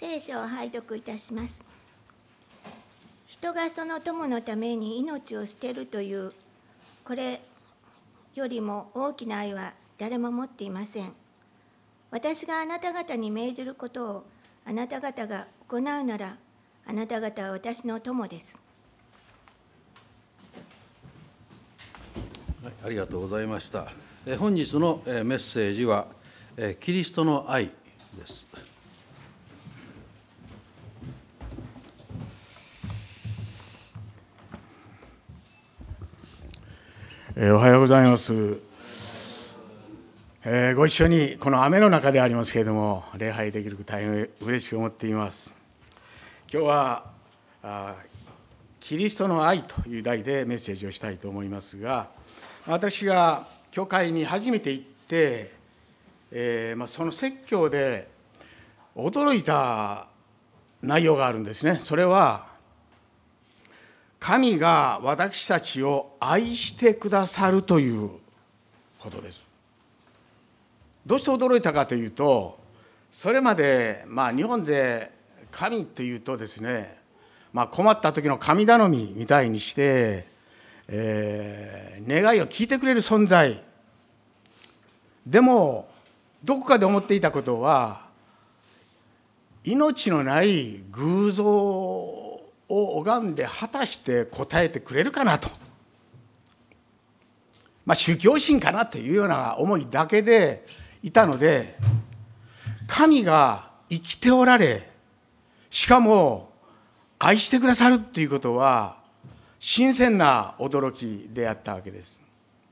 聖書を拝読いたします。人がその友のために命を捨てるという、これよりも大きな愛は誰も持っていません。私があなた方に命じることをあなた方が行うなら、あなた方は私の友です。 ありがとうございました。本日のメッセージはキリストの愛です。 おはようございます。ご一緒にこの雨の中でありますけれども礼拝できること大変嬉しく思っています。今日はキリストの愛という題でメッセージをしたいと思いますが、私が教会に初めて行って、その説教で驚いた内容があるんですね。それは神が私たちを愛してくださるということです。どうして驚いたかというと、それまで日本で神というとですね、困った時の神頼みみたいにして、願いを聞いてくれる存在。でもどこかで思っていたことは、命のない偶像を拝んで果たして答えてくれるかなと、宗教心かなというような思いだけでいたので、神が生きておられ、しかも愛してくださるということは新鮮な驚きであったわけです。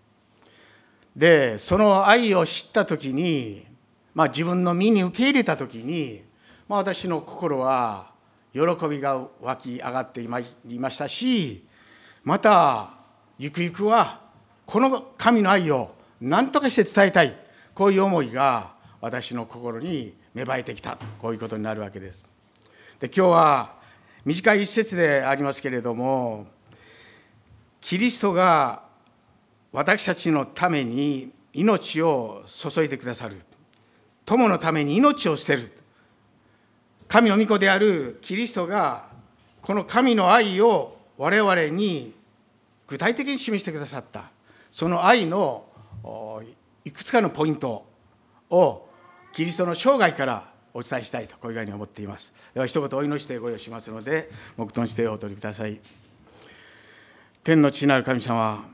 で、その愛を知ったときに、自分の身に受け入れたときに、私の心は喜びが湧き上がってまいりましたし、またゆくゆくはこの神の愛を何とかして伝えたい、こういう思いが私の心に芽生えてきたと、こういうことになるわけです。で、今日は短い一節でありますけれども、キリストが私たちのために命を注いでくださる、友のために命を捨てる、神の御子であるキリストがこの神の愛を我々に具体的に示してくださった、その愛のいくつかのポイントをキリストの生涯からお伝えしたいと、こういうふうに思っています。では一言お祈りしてご用意しますので、黙祷してお取りください。天の父なる神様、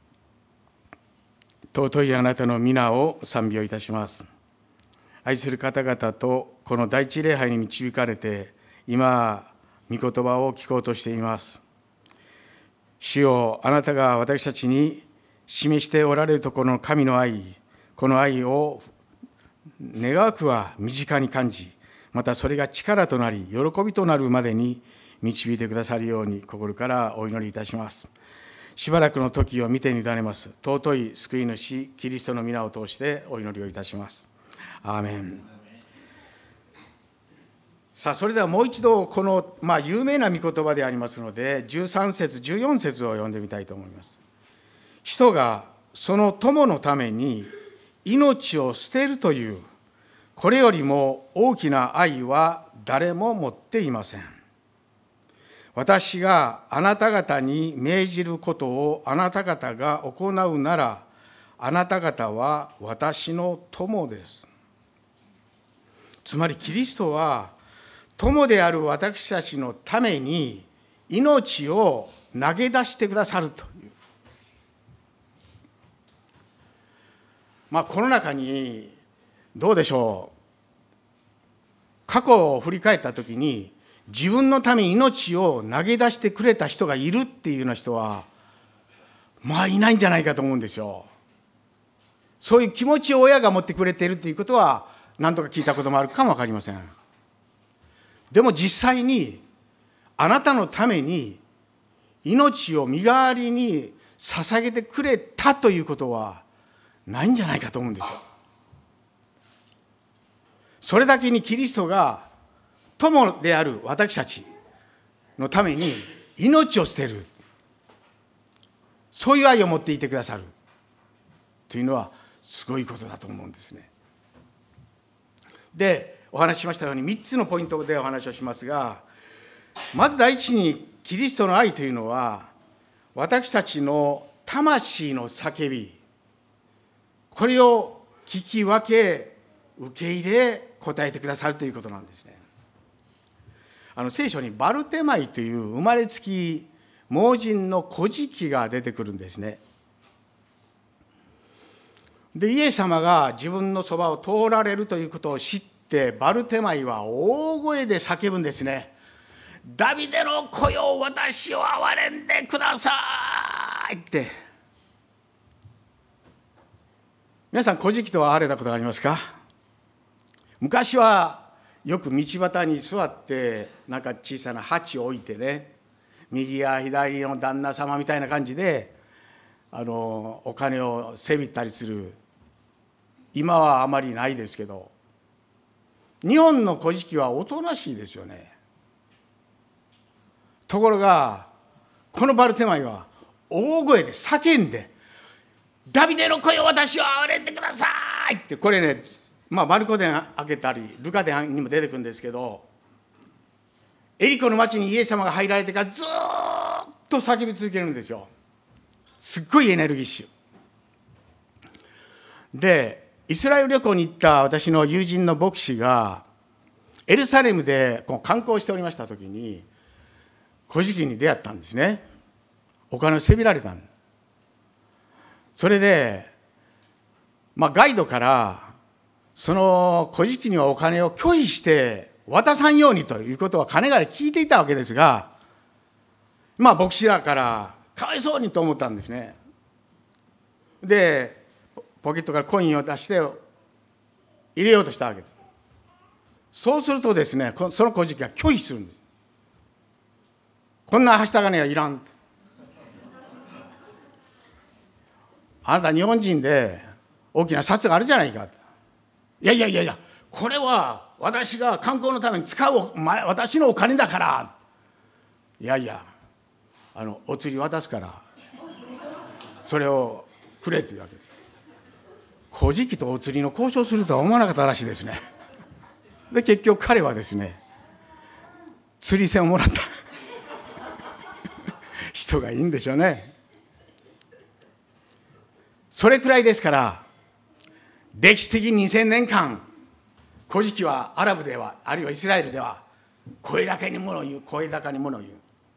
尊いあなたの皆を賛美をいたします。愛する方々とこの第一礼拝に導かれて、今御言葉を聞こうとしています。主よ、あなたが私たちに示しておられるところの神の愛、この愛を願わくは身近に感じ、またそれが力となり喜びとなるまでに導いてくださるように心からお祈りいたします。しばらくの時を見て委ねます。尊い救い主キリストの皆を通してお祈りをいたします。アーメン。さあ、それではもう一度この、有名な御言葉でありますので、13節14節を読んでみたいと思います。人がその友のために命を捨てるという、これよりも大きな愛は誰も持っていません。私があなた方に命じることをあなた方が行うなら、あなた方は私の友です。つまりキリストは友である私たちのために命を投げ出してくださるという。この中にどうでしょう、過去を振り返ったときに自分のために命を投げ出してくれた人がいるっていうような人はいないんじゃないかと思うんですよ。そういう気持ちを親が持ってくれているということは何とか聞いたこともあるかもわかりません。でも実際にあなたのために命を身代わりに捧げてくれたということはないんじゃないかと思うんですよ。それだけにキリストが友である私たちのために命を捨てる、そういう愛を持っていてくださるというのはすごいことだと思うんですね。で、 お話ししましたように3つのポイントでお話をしますが、まず第一にキリストの愛というのは私たちの魂の叫び、これを聞き分け受け入れ答えてくださるということなんですね。聖書にバルテマイという生まれつき盲人の孤児期が出てくるんですね。で、イエス様が自分のそばを通られるということを知って、バルテマイは大声で叫ぶんですね。ダビデの子よ、私を憐れんでくださいって。皆さん、孤児期とは会われたことがありますか？昔はよく道端に座ってなんか小さな鉢を置いてね、右や左の旦那様みたいな感じでお金をせびったりする。今はあまりないですけど、日本の古事記はおとなしいですよね。ところがこのバルテマイは大声で叫んで、ダビデの声を私を憐れんでくださいって、これね、マルコ伝開けたりルカ伝にも出てくるんですけど、エリコの町にイエス様が入られてからずっと叫び続けるんですよ。すっごいエネルギッシュで、イスラエル旅行に行った私の友人の牧師がエルサレムで観光しておりました時に古事記に出会ったんですね。お金をせびられたん。それで、ガイドからその古事記にはお金を拒否して渡さんようにということはかねがね聞いていたわけですが、牧師だからかわいそうにと思ったんですね。でポケットからコインを出して入れようとしたわけです。そうするとですね、その古事記は拒否するんです。こんなはした金はいらん。あなた日本人で大きな札があるじゃないか。いや、これは私が観光のために使う私のお金だから。いや、お釣り渡すからそれをくれというわけです。古事記とお釣りの交渉するとは思わなかったらしいですね。で結局彼はですね、釣り銭をもらった人がいいんでしょうね。それくらいですから、歴史的に2000年間古事記はアラブではあるいはイスラエルでは声高にものを言う、声高にものを言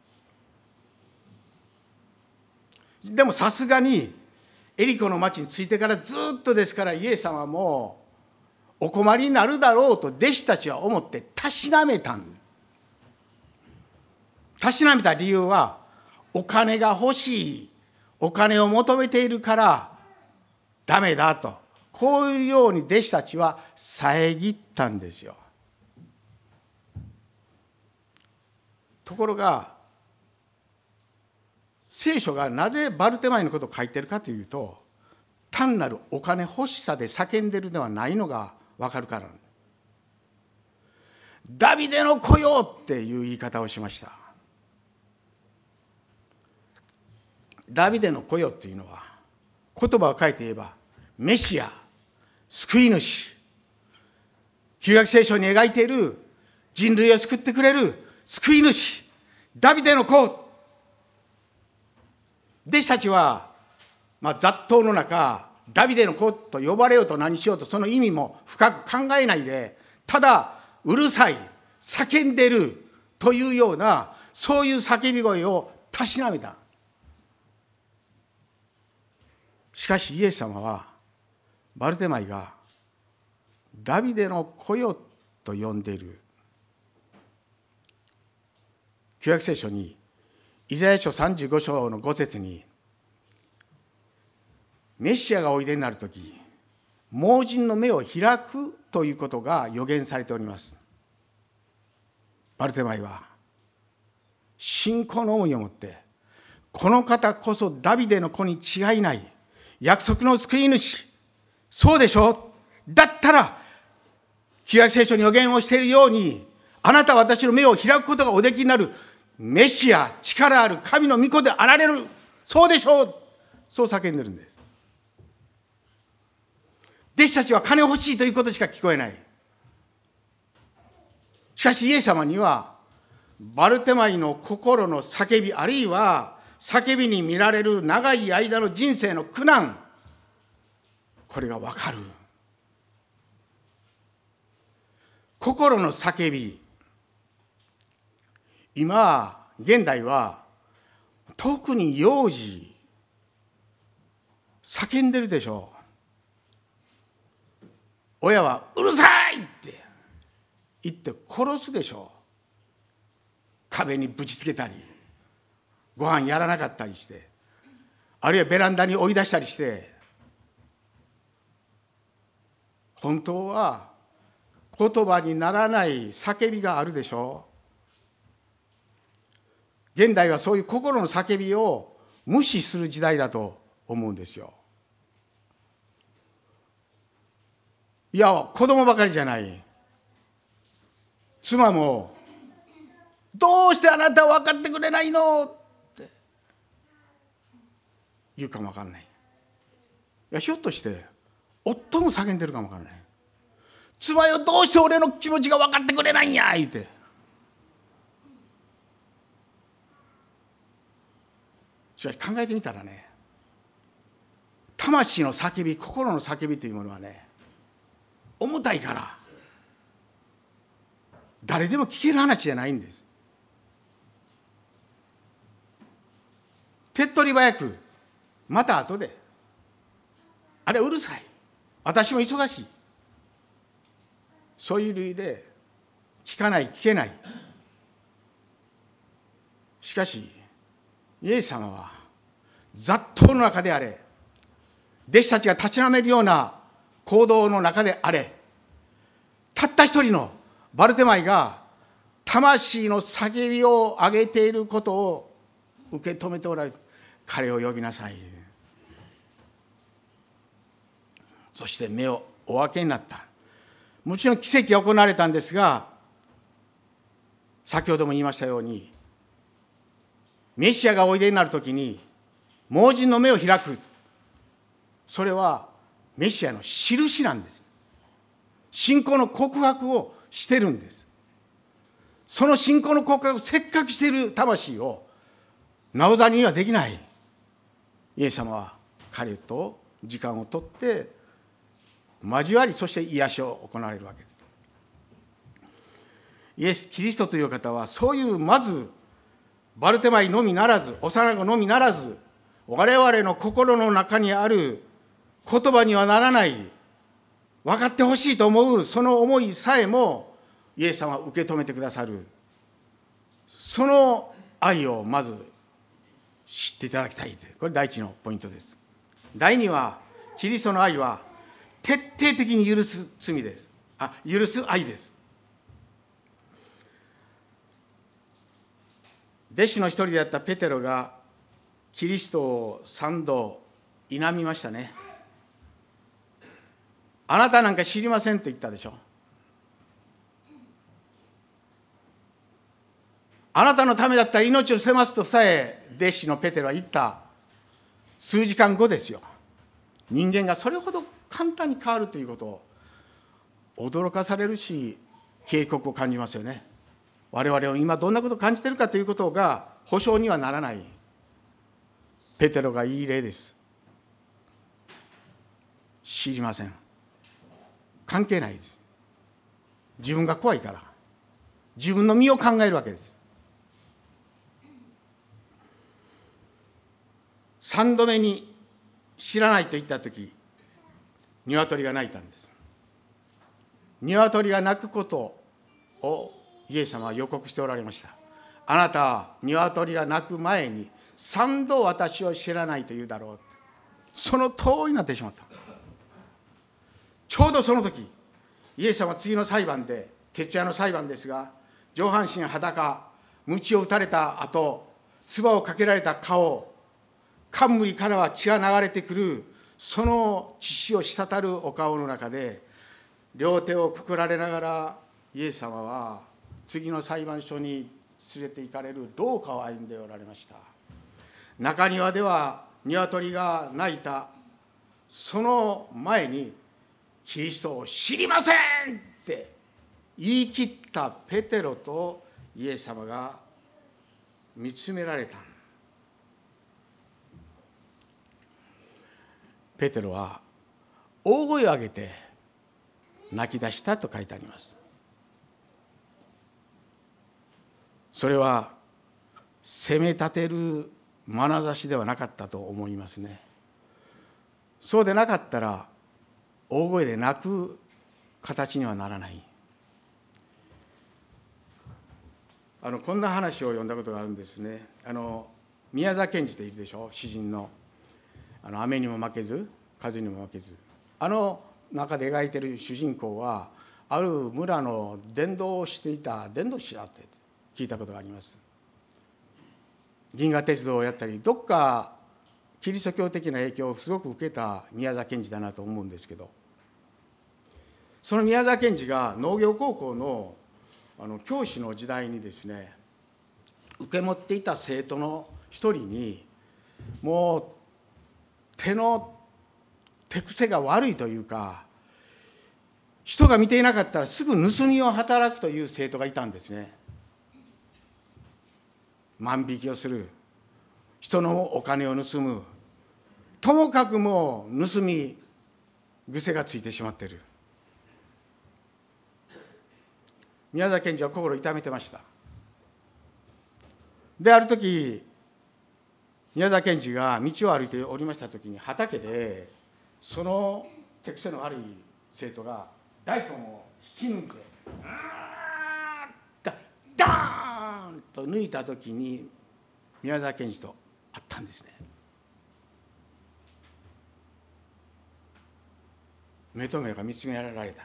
う。でもさすがにエリコの町に着いてからずっとですから、イエス様もお困りになるだろうと弟子たちは思ってたしなめたん。たしなめた理由は、お金が欲しい、お金を求めているからダメだと、こういうように弟子たちは遮ったんですよ。ところが聖書がなぜバルテマイのことを書いているかというと、単なるお金欲しさで叫んでいるではないのが分かるからなんです。ダビデの子よっていう言い方をしました。ダビデの子よっていうのは、言葉を変えて言えばメシア、救い主、旧約聖書に描いている人類を救ってくれる救い主、ダビデの子。弟子たちは、雑踏の中、ダビデの子と呼ばれようと何しようと、その意味も深く考えないで、ただうるさい、叫んでるというような、そういう叫び声をたしなめた。しかしイエス様はバルテマイがダビデの子よと呼んでいる。旧約聖書にイザヤ書35章の5節に、メシアがおいでになるとき、盲人の目を開くということが予言されております。バルテマイは信仰の思いを持って、この方こそダビデの子に違いない、約束の救い主、そうでしょう、だったら旧約聖書に予言をしているように、あなたは私の目を開くことがおできになるメシア、力ある神の御子であられる、そうでしょう、そう叫んでるんです。弟子たちは金欲しいということしか聞こえない。 しかしイエス様にはバルテマイの心の叫び、あるいは叫びに見られる長い間の人生の苦難、これが分かる。心の叫び、今現代は特に幼児叫んでるでしょう。親はうるさいって言って殺すでしょう。壁にぶちつけたり、ご飯やらなかったりして、あるいはベランダに追い出したりして、本当は言葉にならない叫びがあるでしょう。現代はそういう心の叫びを無視する時代だと思うんですよ。いや、子供ばかりじゃない。妻も、どうしてあなたは分かってくれないのって言うかも分かんない。いや、ひょっとして夫も叫んでるかも分かんない。妻よ、どうして俺の気持ちが分かってくれないんや言って。しかし考えてみたらね、魂の叫び、心の叫びというものはね、重たいから誰でも聞ける話じゃないんです。手っ取り早く、また後で、あれうるさい、私も忙しい、そういう類で聞かない、聞けない。しかしイエス様は雑踏の中であれ、弟子たちが立ち直めるような行動の中であれ、たった一人のバルテマイが魂の叫びを上げていることを受け止めておられる。彼を呼びなさい。そして目をお開けになった。もちろん奇跡が行われたんですが、先ほども言いましたように、メシアがおいでになるときに盲人の目を開く、それはメシアの印なんです。信仰の告白をしてるんです。その信仰の告白をせっかくしている魂をなおざりにはできない。イエス様は彼と時間をとって交わり、そして癒しを行われるわけです。イエス・キリストという方は、そういうまずバルテマイのみならず、幼子のみならず、我々の心の中にある言葉にはならない、分かってほしいと思うその思いさえもイエス様は受け止めてくださる。その愛をまず知っていただきたい。これ第一のポイントです。第二は、キリストの愛は徹底的に許す罪です。許す愛です。弟子の一人であったペテロがキリストを3度否みましたね。あなたなんか知りませんと言ったでしょ。あなたのためだったら命を捨てますとさえ弟子のペテロは言った数時間後ですよ。人間がそれほど簡単に変わるということを驚かされるし、警告を感じますよね。我々は今どんなことを感じているかということが保証にはならない。ペテロがいい例です。知りません。関係ないです。自分が怖いから、自分の身を考えるわけです。3度目に知らないと言ったとき、鶏が鳴いたんです。鶏が鳴くことをイエス様は予告しておられました。あなたは鶏が鳴く前に3度私を知らないと言うだろう。その通りになってしまった。ちょうどその時、イエス様は次の裁判で、徹夜の裁判ですが、上半身裸、鞭を打たれた後、唾をかけられた顔、冠からは血が流れてくる、その血潮を滴るお顔の中で、両手をくくられながら、イエス様は次の裁判所に連れて行かれる廊下を歩んでおられました。中庭では鶏が鳴いたその前に、キリストを知りませんって言い切ったペテロとイエス様が見つめられた。ペテロは大声を上げて泣き出したと書いてあります。それは責め立てる眼差しではなかったと思いますね。そうでなかったら大声で泣く形にはならない。こんな話を読んだことがあるんですね。宮沢賢治っているでしょ、詩人の。雨にも負けず風にも負けず、中で描いている主人公はある村の伝道をしていた伝道師だって聞いたことがあります。銀河鉄道をやったり、どっかキリスト教的な影響をすごく受けた宮沢賢治だなと思うんですけど、その宮沢賢治が農業高校の教師の時代にですね、受け持っていた生徒の一人に、もう手癖が悪いというか、人が見ていなかったらすぐ盗みを働くという生徒がいたんですね。万引きをする、人のお金を盗む、ともかくもう盗み癖がついてしまっている。宮沢賢治は心を痛めてました。で、ある時宮沢賢治が道を歩いておりました時に、畑でその手癖の悪い生徒が大根を引き抜いてダーンと抜いた時に宮沢賢治と会ったんですね。目と目が見つめられたんです。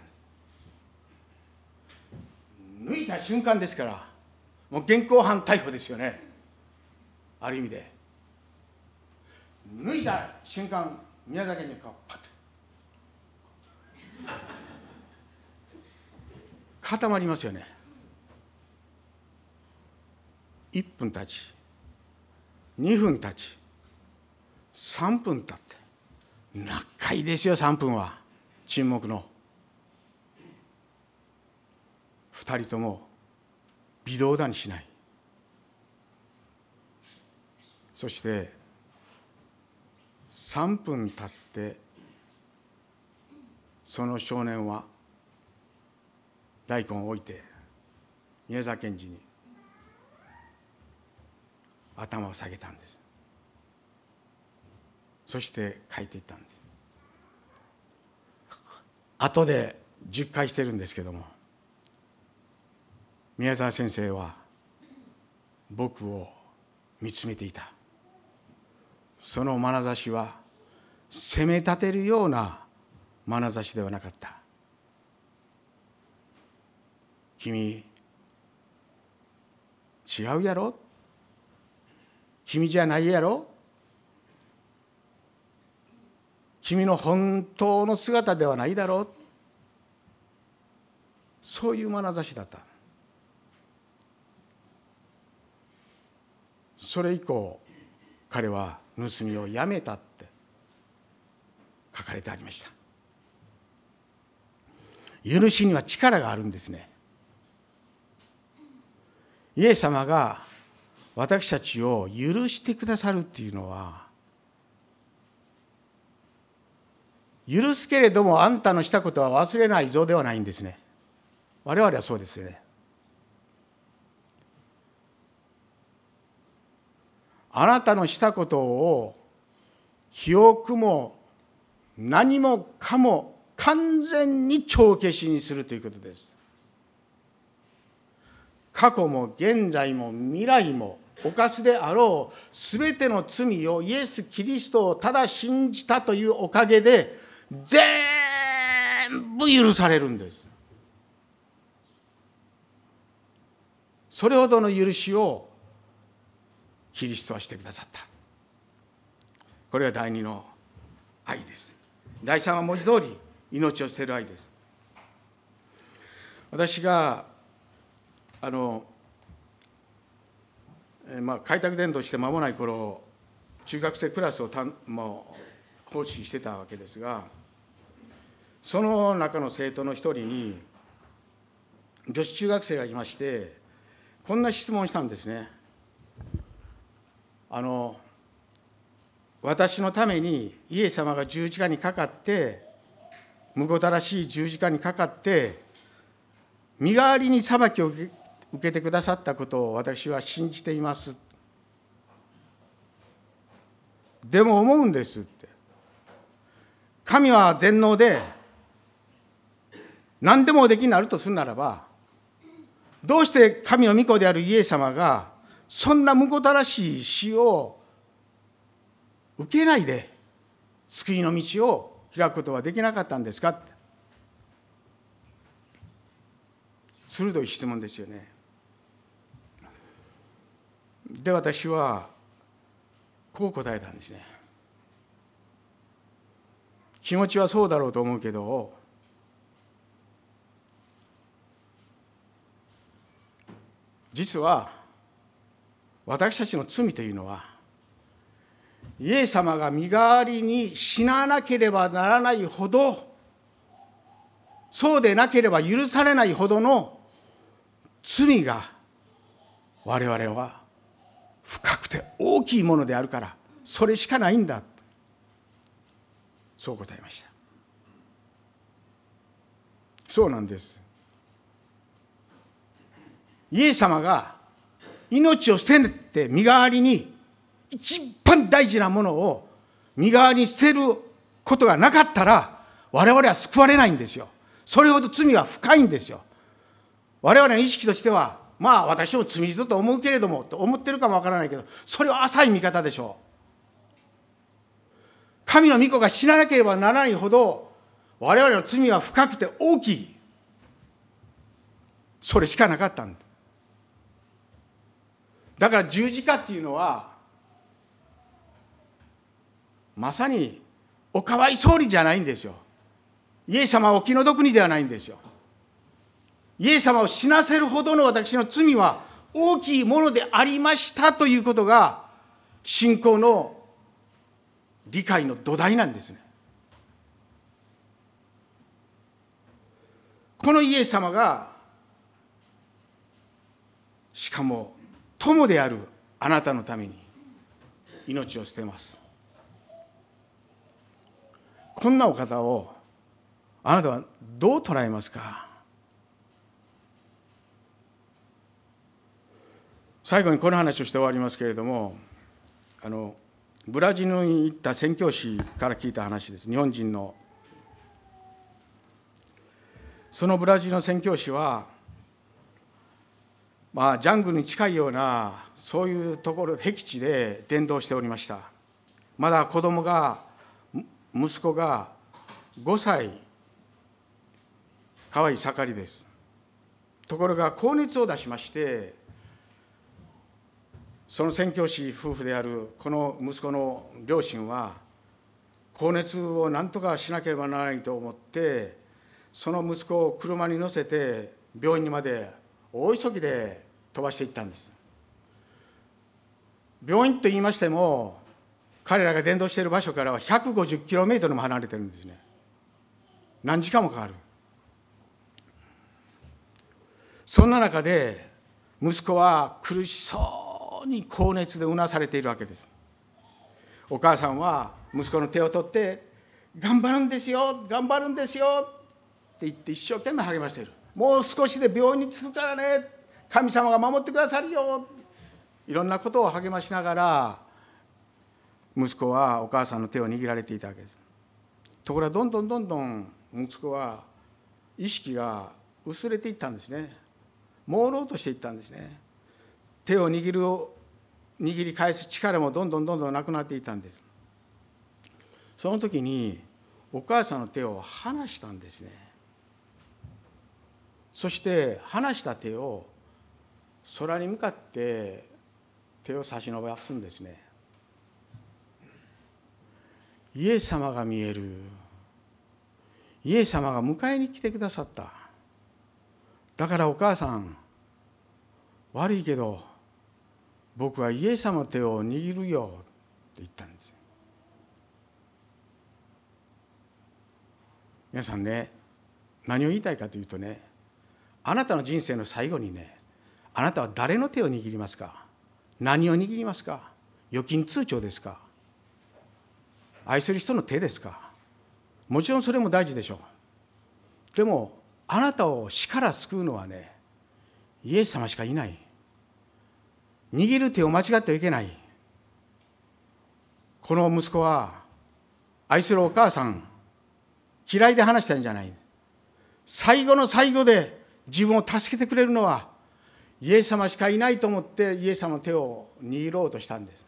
抜いた瞬間ですから、もう現行犯逮捕ですよね、ある意味で。抜いた瞬間、宮沢賢治の顔パッと固まりますよね。1分経ち、2分経ち、3分経って、長いですよ3分は。沈黙の2人とも微動だにしない。そして3分経ってその少年は大根を置いて宮沢賢治に頭を下げたんです。そして帰っていったんです。後で10回してるんですけども、宮沢先生は僕を見つめていた。その眼差しは責め立てるような眼差しではなかった。君違うやろ、君じゃないやろ、君の本当の姿ではないだろう、そういう眼差しだった。それ以降彼は盗みをやめたって書かれてありました。許しには力があるんですね。イエス様が私たちを許してくださるっていうのは、許すけれどもあんたのしたことは忘れないぞではないんですね。我々はそうですよね。あなたのしたことを記憶も何もかも完全に帳消しにするということです。過去も現在も未来も犯すであろうすべての罪をイエス・キリストをただ信じたというおかげで全部許されるんです。それほどの許しをキリストはしてくださった。これは第二の愛です。第三は文字通り命を捨てる愛です。私が開拓伝道して間もない頃、中学生クラスを奉仕してたわけですが、その中の生徒の一人に女子中学生がいまして、こんな質問をしたんですね。私のためにイエス様が十字架にかかって、むごたらしい十字架にかかって、身代わりに裁きを受けてくださったことを私は信じています。でも思うんですって。神は全能で、何でもおできになるとするならば、どうして神の御子であるイエス様が、そんなむごたらしい死を受けないで、救いの道を開くことはできなかったんですか。鋭い質問ですよね。で、私はこう答えたんですね。気持ちはそうだろうと思うけど、実は私たちの罪というのは、イエス様が身代わりに死ななければならないほど、そうでなければ許されないほどの罪が我々は深くて大きいものであるから、それしかないんだ、そう答えました。そうなんです。イエス様が命を捨てて身代わりに、一番大事なものを身代わりに捨てることがなかったら、我々は救われないんですよ。それほど罪は深いんですよ。我々の意識としては、まあ私も罪人と思うけれどもと思ってるかもわからないけど、それは浅い見方でしょう。神の御子が死ななければならないほど、我々の罪は深くて大きい。それしかなかったんです。だから十字架っていうのは、まさにおかわいそうにじゃないんですよ。イエス様はお気の毒にではないんですよ。イエス様を死なせるほどの私の罪は大きいものでありましたということが、信仰の理解の土台なんですね。このイエス様が、しかも友であるあなたのために命を捨てます。こんなお方をあなたはどう捉えますか。最後にこの話をして終わりますけれども、ブラジルに行った宣教師から聞いた話です。日本人の。そのブラジルの宣教師は、ジャングルに近いようなそういうところ、僻地で伝道しておりました。まだ息子が5歳、可愛い盛りです。ところが高熱を出しまして、その宣教師夫婦であるこの息子の両親は、高熱を何とかしなければならないと思って、その息子を車に乗せて病院にまで大急ぎで飛ばしていったんです。病院と言いましても、彼らが伝道している場所からは150kmも離れてるんですね。何時間もかかる。そんな中で息子は苦しそうに高熱でうなされているわけです。お母さんは息子の手を取って、頑張るんですよ、頑張るんですよって言って一生懸命励ましている。もう少しで病院に着くからね、神様が守ってくださるよ、いろんなことを励ましながら、息子はお母さんの手を握られていたわけです。ところがどんどん息子は意識が薄れていったんですね。朦朧としていったんですね。手を握り返す力もどんどんなくなっていったんです。その時にお母さんの手を離したんですね。そして離した手を空に向かって手を差し伸ばすんですね。イエス様が見える。イエス様が迎えに来てくださった。だからお母さん、悪いけど僕はイエス様の手を握るよって言ったんです。皆さんね、何を言いたいかというとね、 あなたの人生の最後にね、あなたは誰の手を握りますか？何を握りますか？預金通帳ですか？愛する人の手ですか？もちろんそれも大事でしょう。でもあなたを死から救うのはね、イエス様しかいない。握る手を間違ってはいけない。この息子は愛するお母さん嫌いで話したんじゃない。最後の最後で自分を助けてくれるのはイエス様しかいないと思ってイエス様の手を握ろうとしたんです。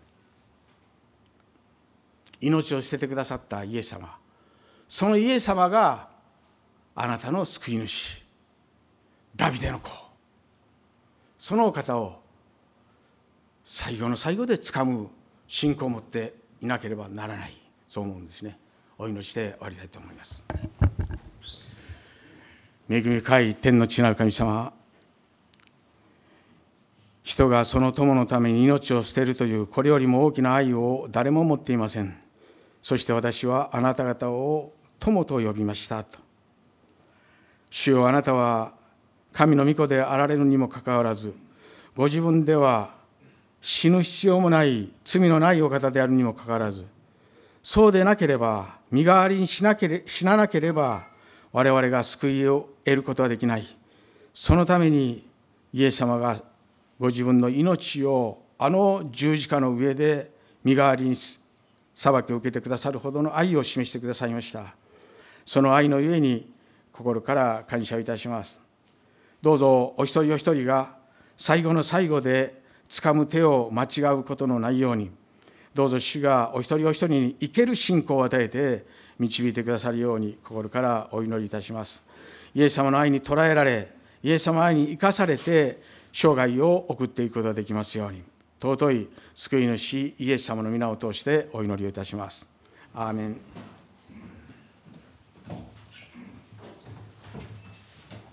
命を捨ててくださったイエス様、そのイエス様があなたの救い主、ダビデの子、そのお方を最後の最後で掴む信仰を持っていなければならない、そう思うんですね。お祈りして終わりたいと思います。恵み深い天の父なる神様、人がその友のために命を捨てるというこれよりも大きな愛を誰も持っていません。そして私はあなた方を友と呼びましたと。主よ、あなたは神の御子であられるにもかかわらず、ご自分では死ぬ必要もない罪のないお方であるにもかかわらず、そうでなければ、身代わりに死ななければ我々が救いを得ることはできない。そのためにイエス様がご自分の命をあの十字架の上で身代わりに裁きを受けてくださるほどの愛を示してくださいました。その愛のゆえに心から感謝をいたします。どうぞお一人お一人が最後の最後で掴む手を間違うことのないように、どうぞ主がお一人お一人に生ける信仰を与えて導いてくださるように心からお祈りいたします。イエス様の愛に捉えられ、イエス様の愛に生かされて生涯を送っていくことができますように、尊い救い主イエス様の皆を通してお祈りをいたします。アーメン。